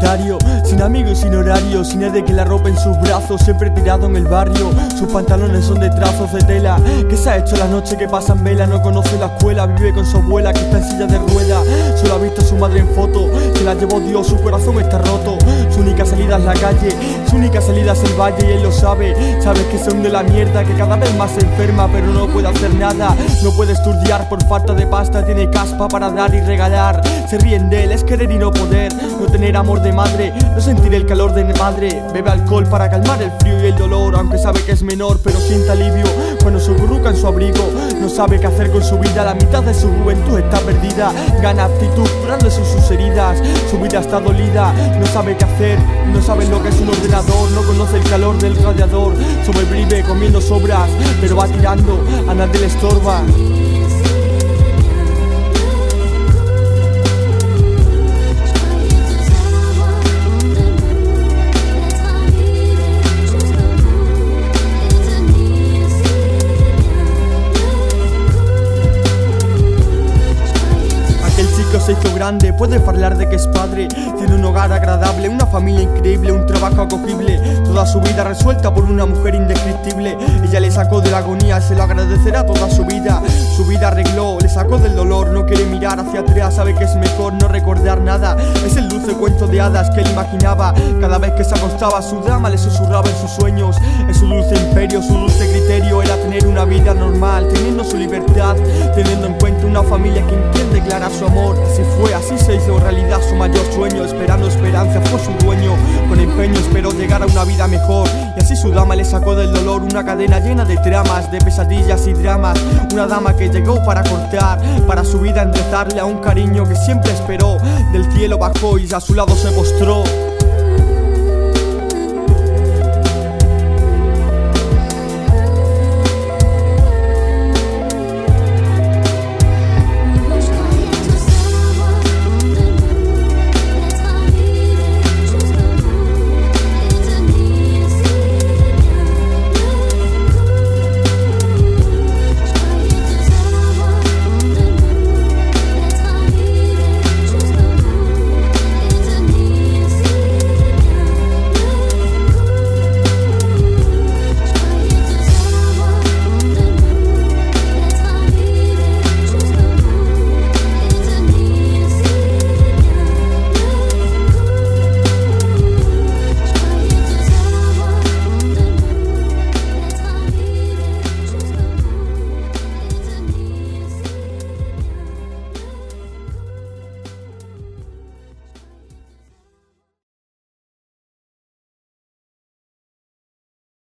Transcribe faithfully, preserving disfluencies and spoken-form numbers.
solitario, sin amigos y sin horario, sin nadie que la rope en sus brazos, siempre tirado en el barrio. Sus pantalones son de trazos de tela. ¿Qué se ha hecho la noche que pasa en vela? No conoce la escuela, vive con su abuela que está en silla de rueda. Solo ha visto a su madre en foto, se la llevó Dios, su corazón está roto. Su única salida es la calle, su única salida es el valle y él lo sabe. Sabe que se hunde la mierda, que cada vez más se enferma, pero no puede hacer nada. No puede estudiar por falta de pasta, tiene caspa para dar y regalar. Se ríen de él, es querer y no poder, no tener amor de madre, no sentir el calor de madre. Bebe alcohol para calmar el frío y el dolor, aunque sabe que es menor, pero siente alivio cuando se acurruca en su abrigo. No sabe qué hacer con su vida, la mitad de su juventud está perdida. Gana actitud curándose sus heridas, su vida está dolida. No sabe qué hacer, no sabe lo que es un ordenador, no conoce el calor del radiador. Sobrevive comiendo sobras, pero va tirando, a nadie le estorba. Se hizo grande, puede hablar de que es padre, tiene un hogar agradable, una familia increíble, un trabajo acogible, toda su vida resuelta por una mujer indescriptible. Ella le sacó de la agonía, se lo agradecerá toda su vida. Su vida arregló, le sacó del dolor, no quiere mirar hacia atrás, sabe que es mejor no recordar nada. Es el dulce cuento de hadas que él imaginaba, cada vez que se acostaba su dama le susurraba en sus sueños. Es su dulce imperio, su dulce criterio era tener una vida normal, teniendo su libertad, teniendo en cuenta una familia que entiende declarar su amor. Así fue, así se hizo realidad su mayor sueño, esperando esperanza fue su dueño. Con empeño esperó llegar a una vida mejor, y así su dama le sacó del dolor una cadena llena de tramas, de pesadillas y dramas. Una dama que llegó para cortar, para su vida enderezarle a un cariño que siempre esperó. Del cielo bajó y a su lado se postró.